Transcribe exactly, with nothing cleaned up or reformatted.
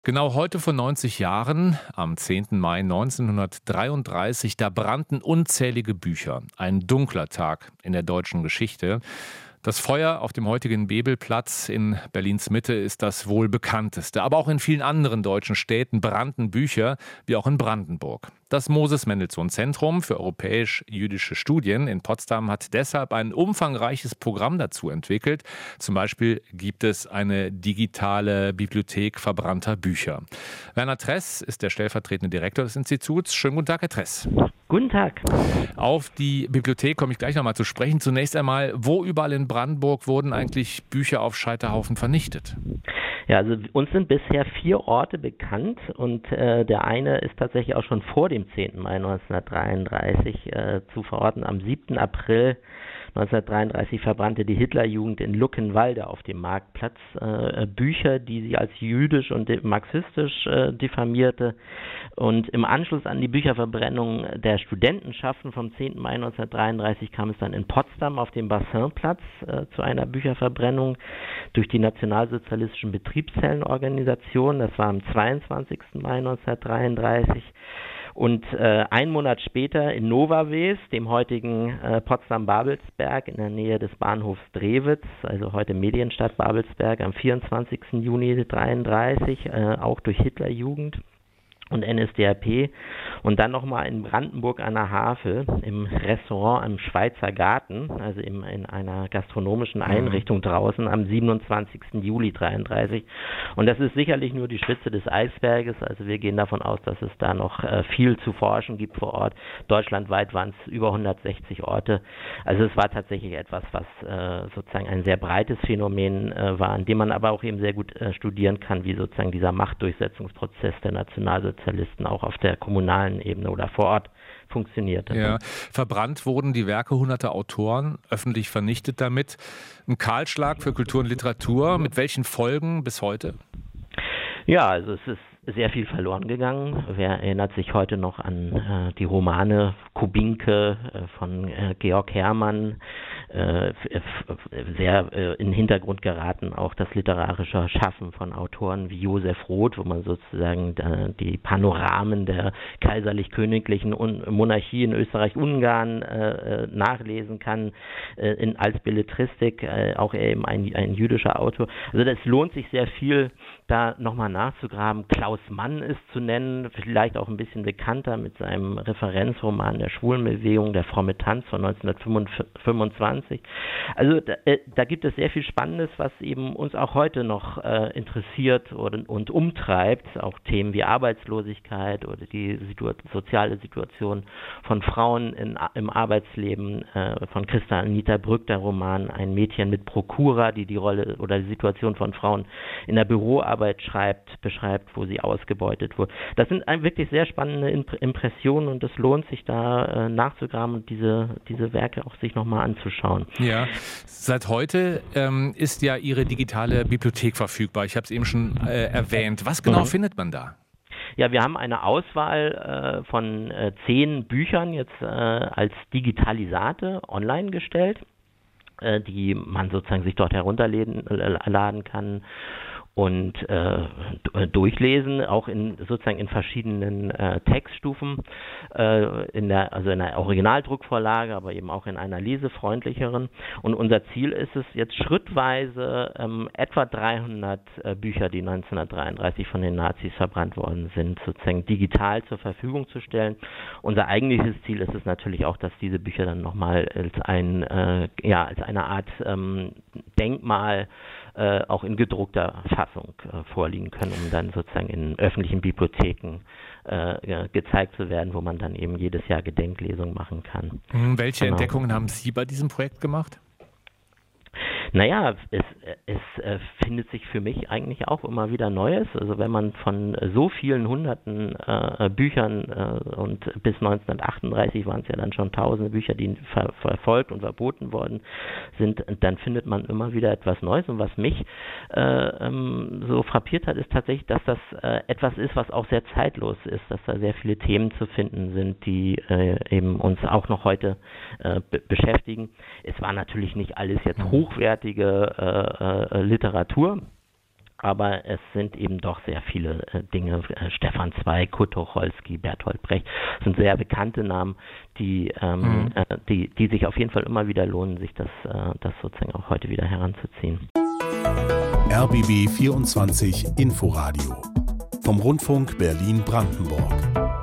Genau heute vor neunzig Jahren, am zehnten Mai neunzehnhundertdreiunddreißig, da brannten unzählige Bücher. Ein dunkler Tag in der deutschen Geschichte. Das Feuer auf dem heutigen Bebelplatz in Berlins Mitte ist das wohl bekannteste. Aber auch in vielen anderen deutschen Städten brannten Bücher, wie auch in Brandenburg. Das Moses-Mendelssohn-Zentrum für europäisch-jüdische Studien in Potsdam hat deshalb ein umfangreiches Programm dazu entwickelt. Zum Beispiel gibt es eine digitale Bibliothek verbrannter Bücher. Werner Tress ist der stellvertretende Direktor des Instituts. Schönen guten Tag, Herr Tress. Guten Tag. Auf die Bibliothek komme ich gleich nochmal zu sprechen. Zunächst einmal, wo überall in Brandenburg wurden eigentlich Bücher auf Scheiterhaufen vernichtet? Ja, also uns sind bisher vier Orte bekannt und äh, der eine ist tatsächlich auch schon vor dem zehnten Mai neunzehnhundertdreiunddreißig äh, zu verorten. Am siebten April neunzehnhundertdreiunddreißig verbrannte die Hitlerjugend in Luckenwalde auf dem Marktplatz äh, Bücher, die sie als jüdisch und marxistisch äh, diffamierte. Und im Anschluss an die Bücherverbrennung der Studentenschaften vom zehnten Mai neunzehnhundertdreiunddreißig kam es dann in Potsdam auf dem Bassinplatz äh, zu einer Bücherverbrennung durch die nationalsozialistischen Betriebszellenorganisationen. Das war am zweiundzwanzigsten Mai neunzehnhundertdreiunddreißig. Und äh, einen Monat später in Nowawes, dem heutigen äh, Potsdam-Babelsberg in der Nähe des Bahnhofs Drewitz, also heute Medienstadt Babelsberg, am vierundzwanzigsten Juni neunzehnhundertdreiunddreißig, äh, auch durch Hitlerjugend und N S D A P, und dann nochmal in Brandenburg an der Havel im Restaurant am Schweizer Garten, also im, in einer gastronomischen Einrichtung mhm. draußen am siebenundzwanzigsten Juli neunzehnhundertdreiunddreißig. Und das ist sicherlich nur die Spitze des Eisberges, also wir gehen davon aus, dass es da noch äh, viel zu forschen gibt vor Ort. Deutschlandweit waren es über hundertsechzig Orte. Also es war tatsächlich etwas, was äh, sozusagen ein sehr breites Phänomen äh, war, an dem man aber auch eben sehr gut äh, studieren kann, wie sozusagen dieser Machtdurchsetzungsprozess der Nationalsozialisten auch auf der kommunalen Ebene oder vor Ort funktionierte. Ja, verbrannt wurden die Werke hunderter Autoren, öffentlich vernichtet damit. Ein Kahlschlag für Kultur und Literatur. Mit welchen Folgen bis heute? Ja, also es ist sehr viel verloren gegangen. Wer erinnert sich heute noch an äh, die Romane Kubinke äh, von äh, Georg Herrmann, äh, f- sehr äh, in den Hintergrund geraten auch das literarische Schaffen von Autoren wie Josef Roth, wo man sozusagen äh, die Panoramen der kaiserlich-königlichen Un- Monarchie in Österreich-Ungarn äh, nachlesen kann, äh, in, als Belletristik, äh, auch eben ein, ein jüdischer Autor. Also das lohnt sich sehr viel, da nochmal nachzugraben. Klaus Mann ist zu nennen, vielleicht auch ein bisschen bekannter mit seinem Referenzroman der Schwulenbewegung, der fromme Tanz von neunzehnhundertfünfundzwanzig. Also da, äh, da gibt es sehr viel Spannendes, was eben uns auch heute noch äh, interessiert und, und umtreibt. Auch Themen wie Arbeitslosigkeit oder die Situ- soziale Situation von Frauen in, im Arbeitsleben, äh, von Christa Anita Brück, der Roman Ein Mädchen mit Prokura, die die Rolle oder die Situation von Frauen in der Büroarbeit schreibt, beschreibt, wo sie ausgebeutet wurde. Das sind wirklich sehr spannende Impressionen und es lohnt sich da äh, nachzugraben und diese, diese Werke auch sich nochmal anzuschauen. Ja, seit heute ähm, ist ja Ihre digitale Bibliothek verfügbar. Ich habe es eben schon äh, erwähnt. Was genau mhm. findet man da? Ja, wir haben eine Auswahl äh, von äh, zehn Büchern jetzt äh, als Digitalisate online gestellt, äh, die man sozusagen sich dort herunterladen äh, laden kann und äh, durchlesen, auch in sozusagen in verschiedenen äh, Textstufen, äh, in der, also in der Originaldruckvorlage, aber eben auch in einer lesefreundlicheren. Und unser Ziel ist es jetzt schrittweise ähm, etwa dreihundert äh, Bücher, die neunzehnhundertdreiunddreißig von den Nazis verbrannt worden sind, sozusagen digital zur Verfügung zu stellen. Unser eigentliches Ziel ist es natürlich auch, dass diese Bücher dann nochmal als ein, äh, ja, als eine Art ähm, Denkmal Äh, auch in gedruckter Fassung äh, vorliegen können, um dann sozusagen in öffentlichen Bibliotheken äh, gezeigt zu werden, wo man dann eben jedes Jahr Gedenklesungen machen kann. Welche genau. Entdeckungen haben Sie bei diesem Projekt gemacht? Naja, es, es äh, findet sich für mich eigentlich auch immer wieder Neues. Also wenn man von so vielen hunderten äh, Büchern äh, und bis neunzehnhundertachtunddreißig waren es ja dann schon tausende Bücher, die ver- verfolgt und verboten worden sind, dann findet man immer wieder etwas Neues. Und was mich äh, ähm, so frappiert hat, ist tatsächlich, dass das äh, etwas ist, was auch sehr zeitlos ist, dass da sehr viele Themen zu finden sind, die äh, eben uns auch noch heute äh, be- beschäftigen. Es war natürlich nicht alles jetzt hochwertig äh, äh, Literatur, aber es sind eben doch sehr viele äh, Dinge. Äh, Stefan Zweig, Kurt Tucholsky, Bertolt Brecht sind sehr bekannte Namen, die, ähm, mhm. äh, die, die sich auf jeden Fall immer wieder lohnen, sich das, äh, das sozusagen auch heute wieder heranzuziehen. R B B vierundzwanzig Inforadio vom Rundfunk Berlin-Brandenburg.